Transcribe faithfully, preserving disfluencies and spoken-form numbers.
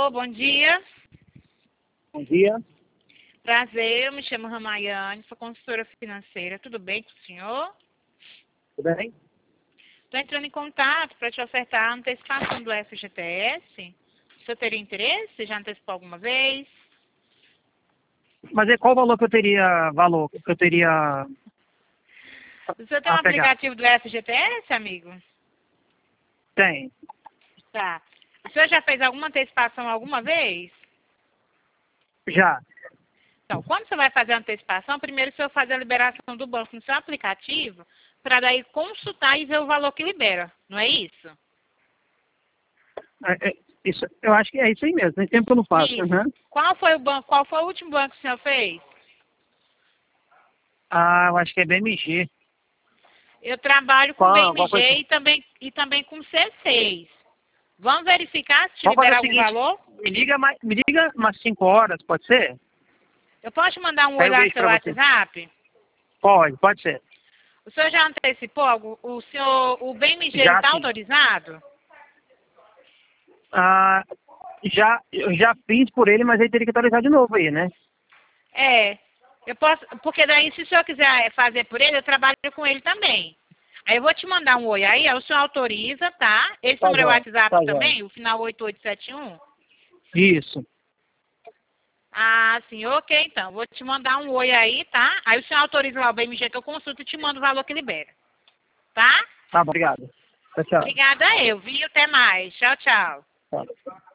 Alô, bom dia. Bom dia. Prazer, eu me chamo Ramayane, sou consultora financeira. Tudo bem com o senhor? Tudo bem? Estou entrando em contato para te ofertar a antecipação do F G T S. O senhor teria interesse? Já antecipou alguma vez? Mas é qual o valor que eu teria, valor que eu teria O senhor tem um a pegar? aplicativo do F G T S, amigo? Tem. Tá. O senhor já fez alguma antecipação alguma vez? Já. Então, quando você vai fazer a antecipação, primeiro o senhor faz a liberação do banco no seu aplicativo, para daí consultar e ver o valor que libera, não é isso? É, é, isso, eu acho que é isso aí mesmo. Tem tempo que eu não faço. Isso. Uhum. Qual foi o banco, qual foi o último banco que o senhor fez? Ah, eu acho que é B M G. Eu trabalho com Qual, qual coisa? B M G e também, e também com C seis. Vamos verificar se te Vamos fazer liberar o algum seguinte. valor? Me liga, mais, me liga umas cinco horas, pode ser? Eu posso te mandar um Aí oi eu lá no vejo seu pra você. WhatsApp? Pode, pode ser. O senhor já antecipou algo? O senhor, o B M G Já está sim. autorizado? Ah, já, eu já fiz por ele, mas ele teria que atualizar de novo aí, né? É. Eu posso, porque daí se o senhor quiser fazer por ele, eu trabalho com ele também. Aí eu vou te mandar um oi aí, aí o senhor autoriza, tá? Esse Tá número é o jóia, WhatsApp tá jóia. também, o final oito oito sete um? Isso. Ah, sim, ok, então. Vou te mandar um oi aí, tá? Aí o senhor autoriza lá o B M G que eu consulto e te mando o valor que libera. Tá? Tá bom, obrigado. Tchau, tchau. Obrigada eu, viu? Até mais. Tchau, tchau. Tchau.